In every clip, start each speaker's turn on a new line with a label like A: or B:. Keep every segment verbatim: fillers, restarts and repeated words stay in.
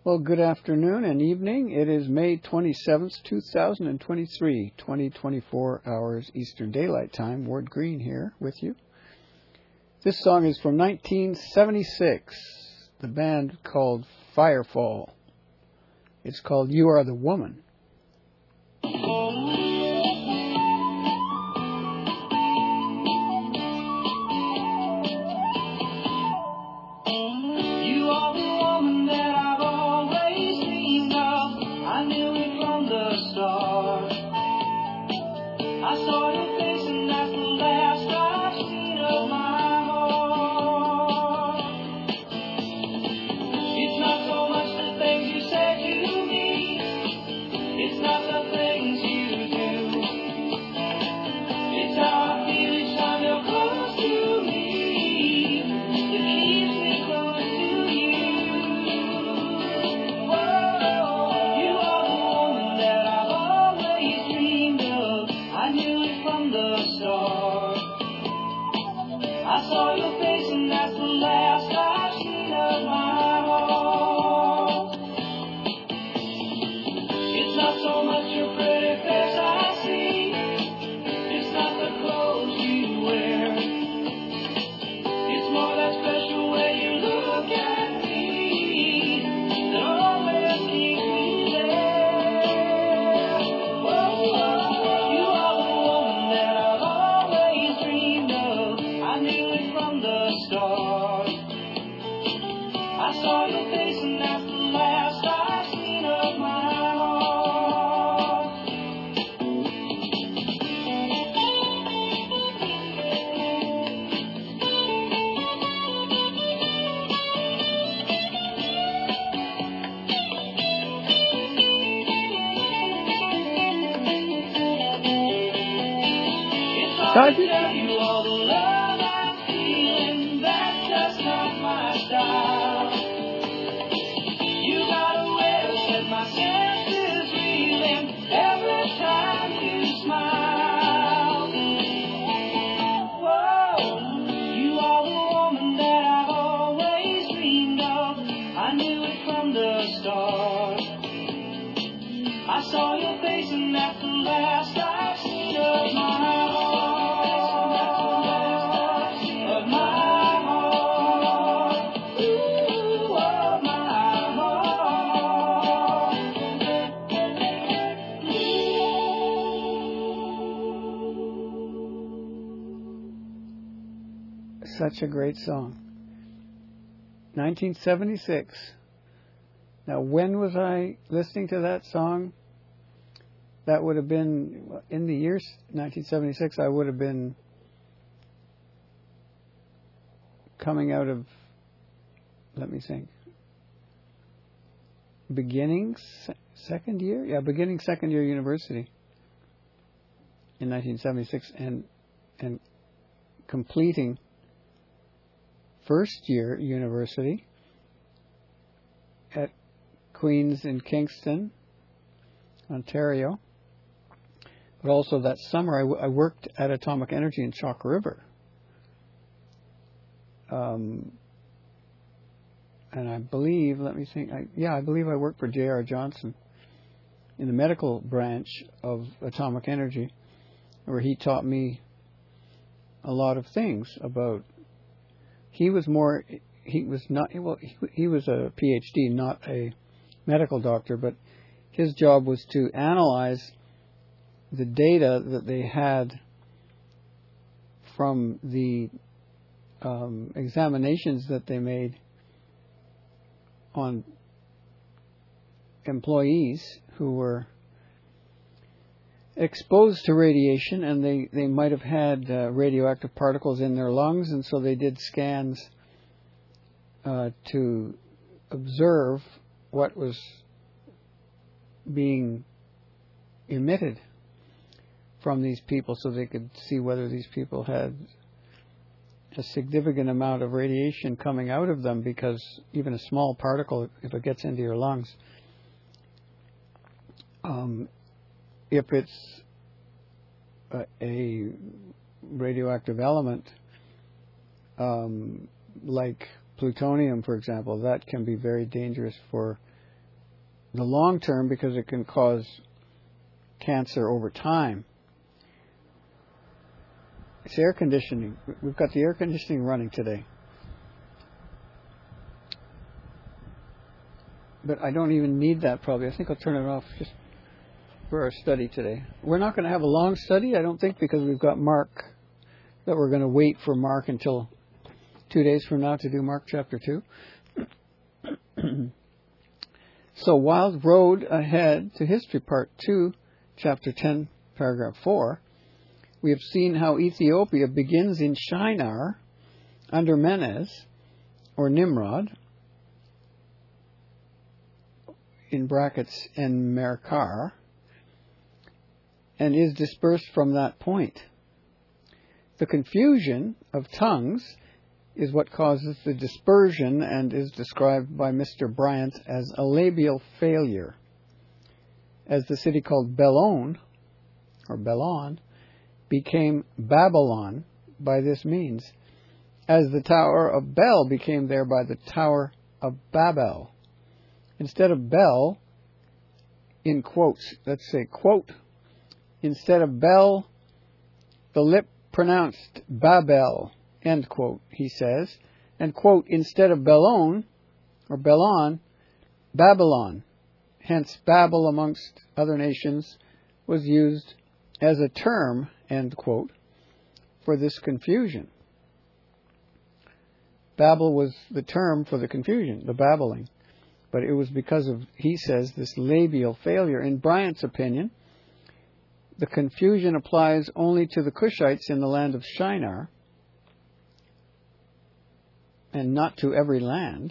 A: Well, good afternoon and evening. It is May twenty-seventh, two thousand twenty-three, twenty twenty-four hours Eastern Daylight Time. Ward Green here with you. This song is from nineteen seventy-six, the band called Firefall. It's called You Are the Woman. Such a great song. nineteen seventy-six. Now, when was I listening to that song? That would have been, in the year nineteen seventy-six, I would have been coming out of, let me think, beginning second year? Yeah, beginning second year university in nineteen seventy-six and and completing first year university at Queen's in Kingston, Ontario. But also that summer I, w- I worked at Atomic Energy in Chalk River. Um, and I believe, let me think, I, yeah, I believe I worked for J R Johnson in the medical branch of Atomic Energy, where he taught me a lot of things about. He was more, he was not, well, he, he was a P H D, not a medical doctor, but his job was to analyze the data that they had from the um, examinations that they made on employees who were exposed to radiation, and they, they might have had uh, radioactive particles in their lungs, and so they did scans uh, to observe what was being emitted from these people, so they could see whether these people had a significant amount of radiation coming out of them, because even a small particle, if it gets into your lungs, um, if it's a, a radioactive element, um, like plutonium, for example, that can be very dangerous for the long term because it can cause cancer over time. It's air conditioning. We've got the air conditioning running today. But I don't even need that probably. I think I'll turn it off just for our study today. We're not going to have a long study, I don't think, because we've got Mark, that we're going to wait for Mark until two days from now to do Mark chapter two. So Wild rode ahead to History Part two, Chapter ten, Paragraph four. We have seen how Ethiopia begins in Shinar under Menes, or Nimrod, in brackets En-Merkar, and is dispersed from that point. The confusion of tongues is what causes the dispersion and is described by Mister Bryant as a labial failure. As the city called Belon, or Belon, became Babylon by this means, as the Tower of Bel became thereby the Tower of Babel. Instead of Bel, in quotes, let's say quote, instead of Bel, the lip pronounced Babel, end quote, he says, and quote, instead of Belon, or Belon, Babylon. Hence, Babel amongst other nations was used as a term, end quote, for this confusion. Babel was the term for the confusion, the babbling. But it was because of, he says, this labial failure. In Bryant's opinion, the confusion applies only to the Cushites in the land of Shinar, and not to every land.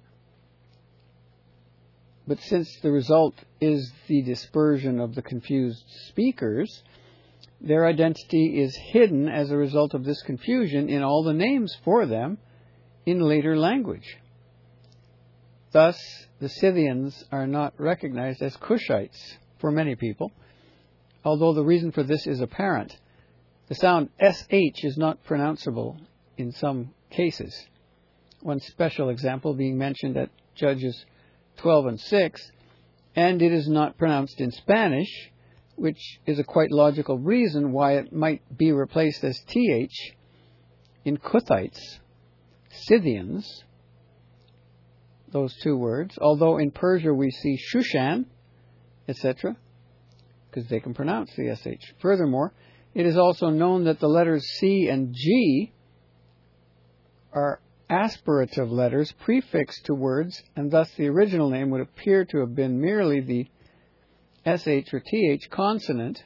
A: But since the result is the dispersion of the confused speakers, their identity is hidden as a result of this confusion in all the names for them in later language. Thus, the Scythians are not recognized as Cushites for many people, although the reason for this is apparent. The sound S H is not pronounceable in some cases. One special example being mentioned at Judges twelve and six, and it is not pronounced in Spanish, which is a quite logical reason why it might be replaced as T H in Cuthites, Scythians, those two words, although in Persia we see Shushan, et cetera, because they can pronounce the S H. Furthermore, it is also known that the letters C and G are aspirative letters prefixed to words, and thus the original name would appear to have been merely the S H or T H consonant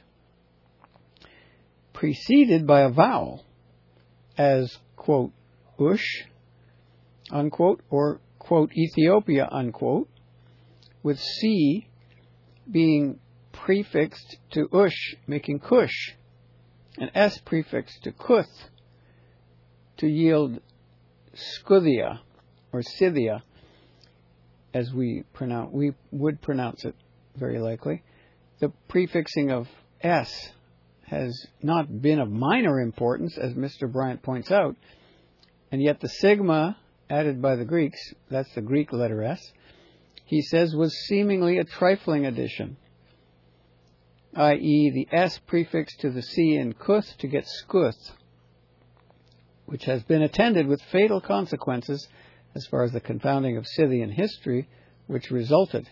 A: preceded by a vowel, as, quote, Ush, unquote, or, quote, Ethiopia, unquote, with C being prefixed to Ush, making Kush, and S prefixed to Kuth, to yield Scythia, or Scythia, as we pronounce, we would pronounce it very likely. The prefixing of S has not been of minor importance, as Mister Bryant points out, and yet the sigma added by the Greeks, that's the Greek letter S, he says was seemingly a trifling addition, that is the S prefixed to the C in Kuth to get Skuth, which has been attended with fatal consequences as far as the confounding of Scythian history, which resulted.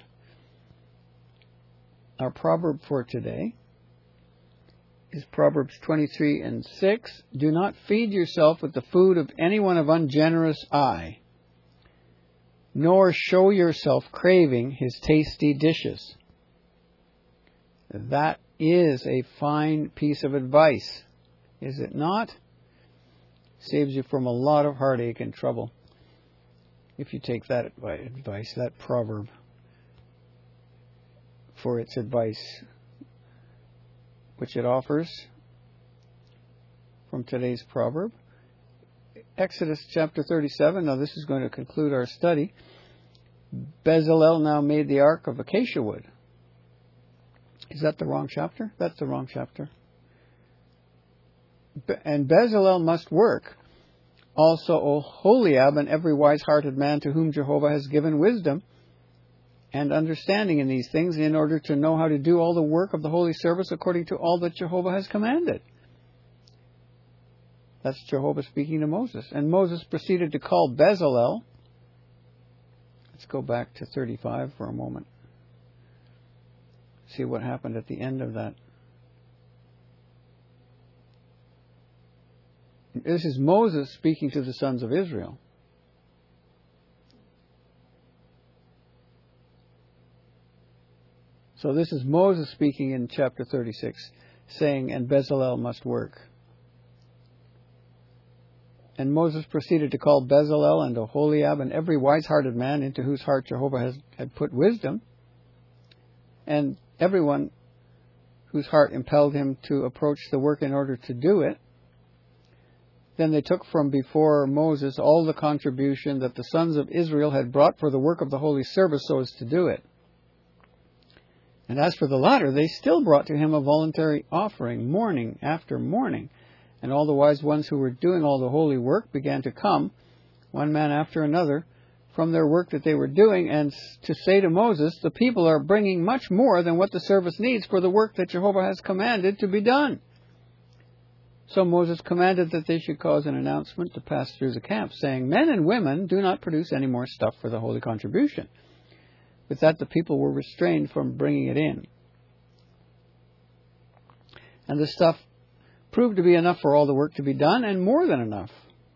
A: Our proverb for today is Proverbs twenty-three and six. Do not feed yourself with the food of anyone of ungenerous eye, nor show yourself craving his tasty dishes. That is a fine piece of advice, is it not? Saves you from a lot of heartache and trouble if you take that advice, that proverb, for its advice, which it offers from today's proverb. Exodus chapter thirty-seven. Now this is going to conclude our study. Bezalel now made the ark of acacia wood. Is that the wrong chapter? That's the wrong chapter. And Bezalel must work. Also Oholiab and every wise-hearted man to whom Jehovah has given wisdom, and understanding in these things in order to know how to do all the work of the holy service according to all that Jehovah has commanded. That's Jehovah speaking to Moses. And Moses proceeded to call Bezalel. Let's go back to thirty-five for a moment. See what happened at the end of that. This is Moses speaking to the sons of Israel. So this is Moses speaking in chapter thirty-six, saying, and Bezalel must work. And Moses proceeded to call Bezalel and Oholiab and every wise-hearted man into whose heart Jehovah has, had put wisdom, and everyone whose heart impelled him to approach the work in order to do it. Then they took from before Moses all the contribution that the sons of Israel had brought for the work of the holy service so as to do it. And as for the latter, they still brought to him a voluntary offering, morning after morning. And all the wise ones who were doing all the holy work began to come, one man after another, from their work that they were doing, and to say to Moses, the people are bringing much more than what the service needs for the work that Jehovah has commanded to be done. So Moses commanded that they should cause an announcement to pass through the camp, saying, men and women do not produce any more stuff for the holy contribution. With that, the people were restrained from bringing it in. And the stuff proved to be enough for all the work to be done, and more than enough.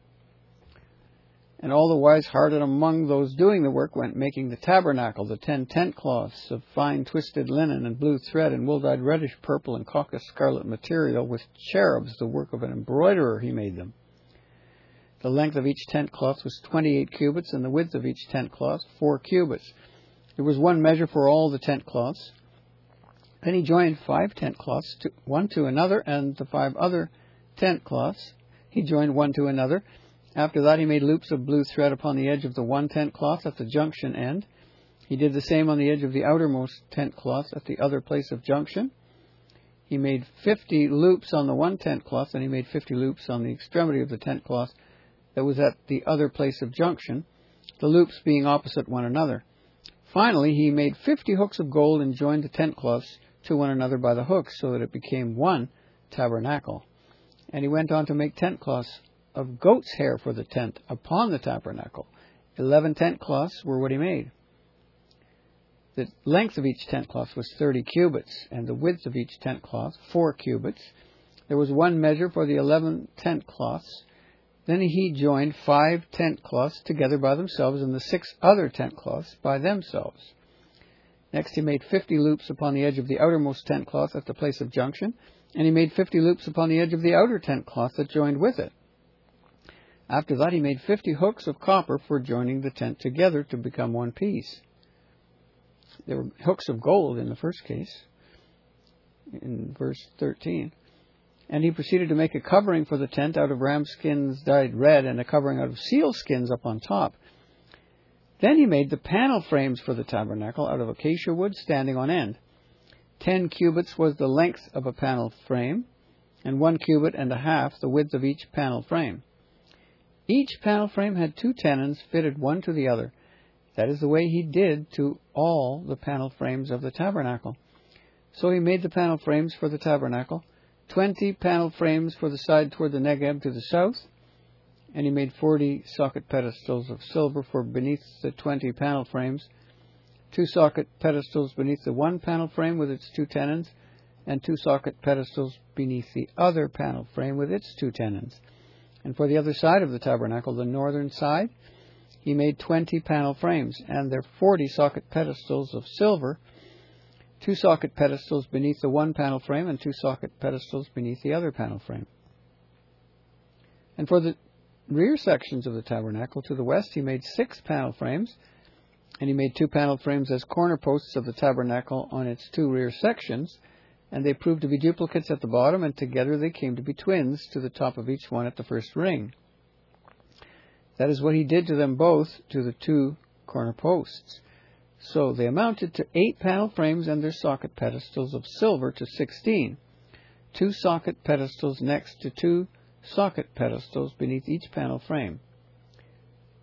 A: And all the wise-hearted among those doing the work went making the tabernacle, the ten tent cloths of fine twisted linen and blue thread and wool-dyed reddish purple and caucus scarlet material, with cherubs, the work of an embroiderer, he made them. The length of each tent cloth was twenty-eight cubits, and the width of each tent cloth four cubits. There was one measure for all the tent cloths. Then he joined five tent cloths, to, one to another, and the five other tent cloths he joined one to another. After that he made loops of blue thread upon the edge of the one tent cloth at the junction end. He did the same on the edge of the outermost tent cloth at the other place of junction. He made fifty loops on the one tent cloth, and he made fifty loops on the extremity of the tent cloth that was at the other place of junction, the loops being opposite one another. Finally, he made fifty hooks of gold and joined the tent cloths to one another by the hooks, so that it became one tabernacle. And he went on to make tent cloths of goat's hair for the tent upon the tabernacle. Eleven tent cloths were what he made. The length of each tent cloth was thirty cubits, and the width of each tent cloth four cubits. There was one measure for the eleven tent cloths. Then he joined five tent cloths together by themselves, and the six other tent cloths by themselves. Next he made fifty loops upon the edge of the outermost tent cloth at the place of junction, and he made fifty loops upon the edge of the outer tent cloth that joined with it. After that he made fifty hooks of copper for joining the tent together to become one piece. There were hooks of gold in the first case, in verse thirteen. And he proceeded to make a covering for the tent out of ram skins dyed red, and a covering out of seal skins up on top. Then he made the panel frames for the tabernacle out of acacia wood standing on end. Ten cubits was the length of a panel frame, and one cubit and a half the width of each panel frame. Each panel frame had two tenons fitted one to the other. That is the way he did to all the panel frames of the tabernacle. So he made the panel frames for the tabernacle, twenty panel frames for the side toward the Negeb to the south, and he made forty socket pedestals of silver for beneath the twenty panel frames, two socket pedestals beneath the one panel frame with its two tenons, and two socket pedestals beneath the other panel frame with its two tenons. And for the other side of the tabernacle, the northern side, he made twenty panel frames, and their forty socket pedestals of silver, two socket pedestals beneath the one panel frame, and two socket pedestals beneath the other panel frame. And for the rear sections of the tabernacle to the west, he made six panel frames, and he made two panel frames as corner posts of the tabernacle on its two rear sections, and they proved to be duplicates at the bottom, and together they came to be twins to the top of each one at the first ring. That is what he did to them both to the two corner posts. So they amounted to eight panel frames and their socket pedestals of silver to sixteen, two socket pedestals next to two socket pedestals beneath each panel frame.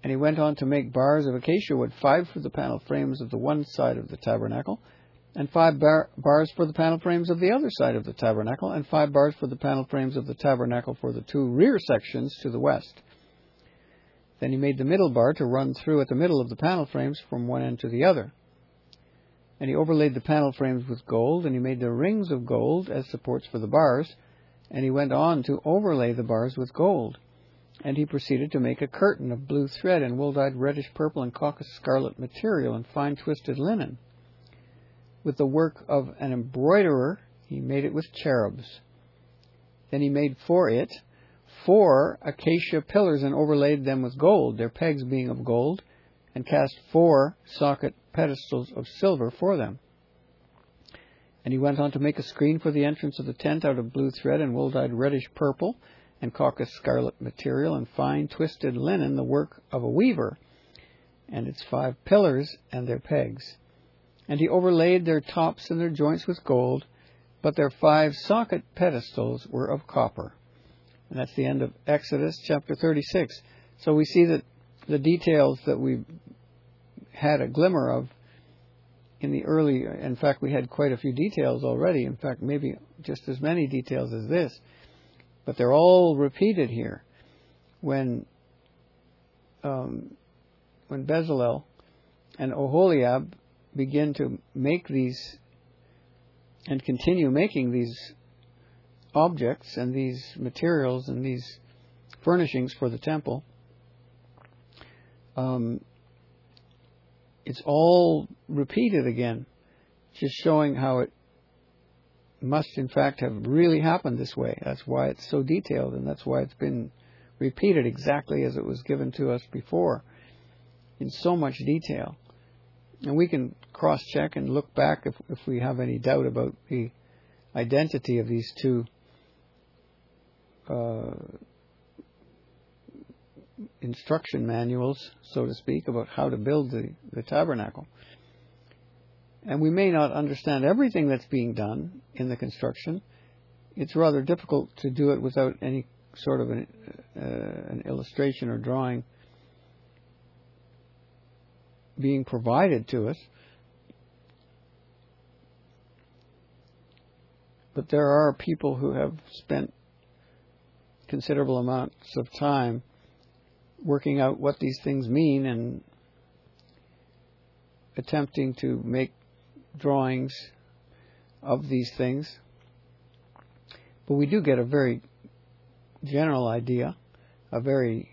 A: And he went on to make bars of acacia wood, five for the panel frames of the one side of the tabernacle, and five bar- bars for the panel frames of the other side of the tabernacle, and five bars for the panel frames of the tabernacle for the two rear sections to the west. Then he made the middle bar to run through at the middle of the panel frames from one end to the other. And he overlaid the panel frames with gold, and he made the rings of gold as supports for the bars, and he went on to overlay the bars with gold. And he proceeded to make a curtain of blue thread and wool-dyed reddish purple and caucus scarlet material and fine twisted linen. With the work of an embroiderer, he made it with cherubs. Then he made for it four acacia pillars and overlaid them with gold, their pegs being of gold, and cast four socket pedestals of silver for them. And he went on to make a screen for the entrance of the tent out of blue thread and wool-dyed reddish purple and caucus scarlet material and fine twisted linen, the work of a weaver, and its five pillars and their pegs. And he overlaid their tops and their joints with gold, but their five socket pedestals were of copper. And that's the end of Exodus chapter thirty-six. So we see that the details that we had a glimmer of in the early, in fact, we had quite a few details already. In fact, maybe just as many details as this. But they're all repeated here. When um, when Bezalel and Oholiab begin to make these and continue making these objects and these materials and these furnishings for the temple, um, it's all repeated again, just showing how it must in fact have really happened this way. That's why it's so detailed, and that's why it's been repeated exactly as it was given to us before, in so much detail. And we can cross-check and look back if, if we have any doubt about the identity of these two uh, instruction manuals, so to speak, about how to build the, the tabernacle. And we may not understand everything that's being done in the construction. It's rather difficult to do it without any sort of an, uh, an illustration or drawing being provided to us. But there are people who have spent considerable amounts of time working out what these things mean and attempting to make drawings of these things. But we do get a very general idea, a very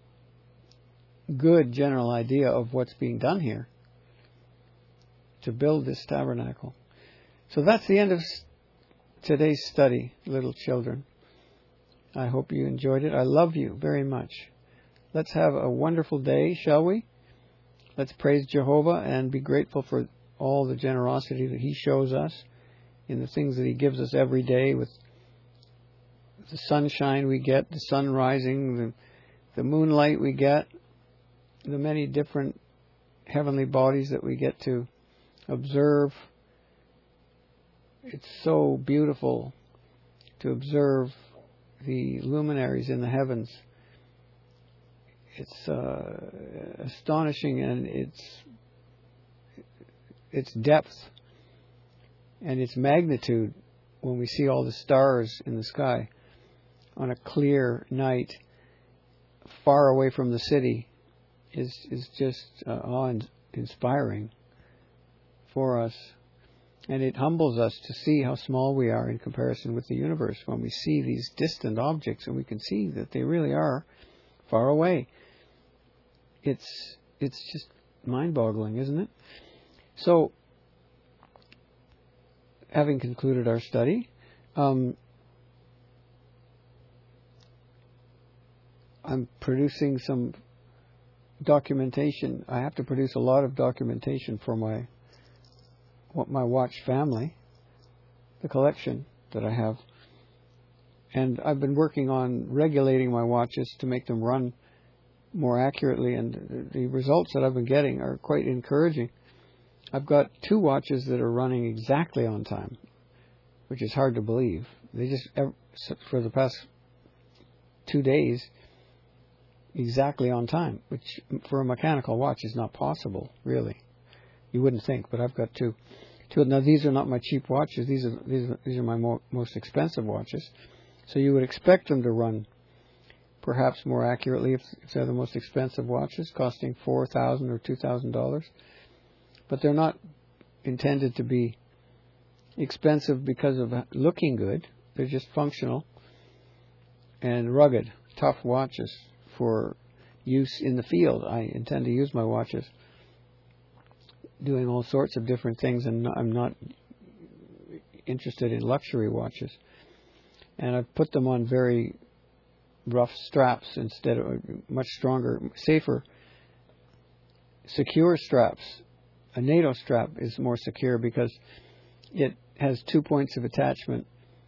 A: good general idea of what's being done here to build this tabernacle. So that's the end of today's study, little children. I hope you enjoyed it. I love you very much. Let's have a wonderful day, shall we? Let's praise Jehovah and be grateful for all the generosity that He shows us in the things that He gives us every day, with the sunshine we get, the sun rising, the, the moonlight we get, the many different heavenly bodies that we get to observe. It's so beautiful to observe the luminaries in the heavens. It's uh, astonishing, and its its depth and its magnitude when we see all the stars in the sky on a clear night far away from the city is is just uh, awe-inspiring for us. And it humbles us to see how small we are in comparison with the universe when we see these distant objects and we can see that they really are far away. It's it's just mind-boggling, isn't it? So, having concluded our study, um, I'm producing some documentation. I have to produce a lot of documentation for my what my watch family, the collection that I have. And I've been working on regulating my watches to make them run more accurately, and the results that I've been getting are quite encouraging. I've got two watches that are running exactly on time, which is hard to believe. They just, for the past two days, exactly on time, which for a mechanical watch is not possible, really. You wouldn't think, but I've got two. two now, these are not my cheap watches. These are these are, these are my mo- most expensive watches. So you would expect them to run perhaps more accurately if, if they're the most expensive watches, costing four thousand dollars or two thousand dollars. But they're not intended to be expensive because of looking good. They're just functional and rugged, tough watches for use in the field. I intend to use my watches doing all sorts of different things, and I'm not interested in luxury watches. And I've put them on very rough straps instead of much stronger, safer, secure straps. A NATO strap is more secure because it has two points of attachment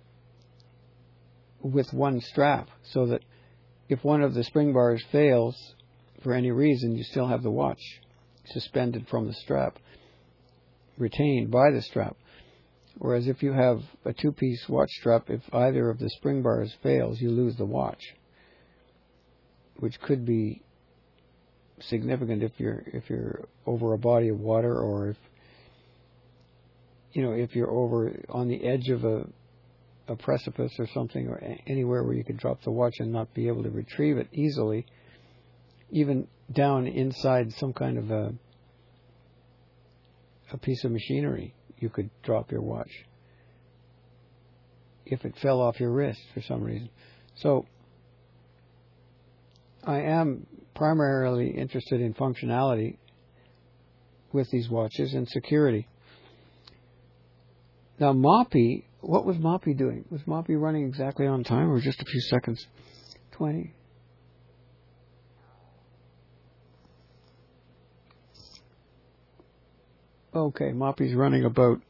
A: with one strap, so that if one of the spring bars fails for any reason, you still have the watch suspended from the strap, retained by the strap. Whereas if you have a two-piece watch strap, if either of the spring bars fails, you lose the watch, which could be significant if you're if you're over a body of water, or if you know if you're over on the edge of a a precipice or something, or anywhere where you could drop the watch and not be able to retrieve it easily. Even down inside some kind of a a piece of machinery, you could drop your watch if it fell off your wrist for some reason. So I am primarily interested in functionality with these watches and security. Now, Moppy, what was Moppy doing? Was Moppy running exactly on time, or just a few seconds? twenty. Okay, Moppy's running about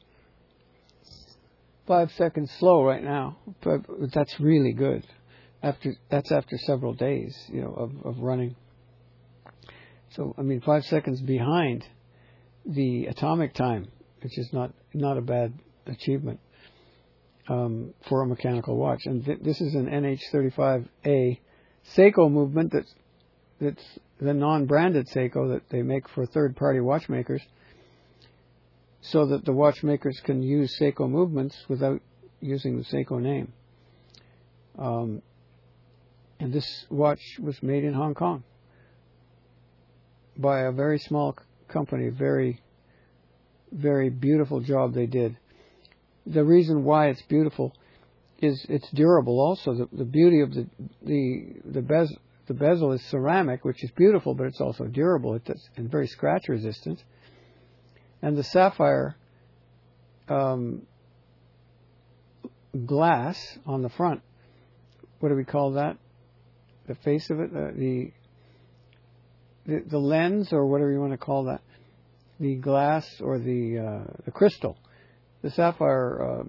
A: five seconds slow right now, but that's really good. After that's after several days, you know, of, of running. So I mean, five seconds behind the atomic time, which is not not a bad achievement um, for a mechanical watch. And th- this is an N H thirty-five A Seiko movement. That's that's the non-branded Seiko that they make for third-party watchmakers, so that the watchmakers can use Seiko movements without using the Seiko name. Um, and this watch was made in Hong Kong by a very small company. Very, very beautiful job they did. The reason why it's beautiful is it's durable. Also, the, the beauty of the the the bezel, the bezel is ceramic, which is beautiful, but it's also durable. It's and very scratch resistant. And the sapphire um, glass on the front, what do we call that? The face of it, uh, the, the the lens, or whatever you want to call that, the glass or the uh, the crystal, the sapphire, uh,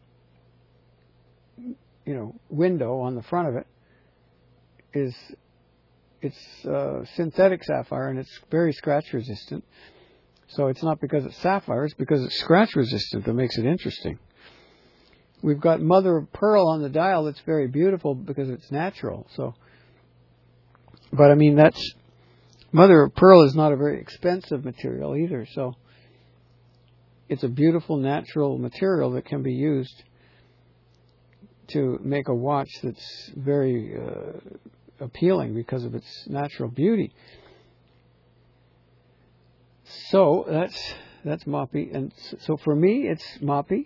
A: you know, window on the front of it is it's uh, synthetic sapphire, and it's very scratch resistant. So it's not because it's sapphire, it's because it's scratch resistant that makes it interesting. We've got mother of pearl on the dial that's very beautiful because it's natural. So, but I mean, that's mother of pearl is not a very expensive material either. So it's a beautiful natural material that can be used to make a watch that's very uh, appealing because of its natural beauty. So that's that's Moppy, and so for me it's Moppy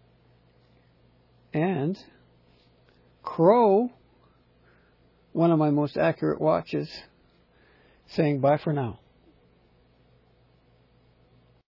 A: and Crow, one of my most accurate watches, saying bye for now.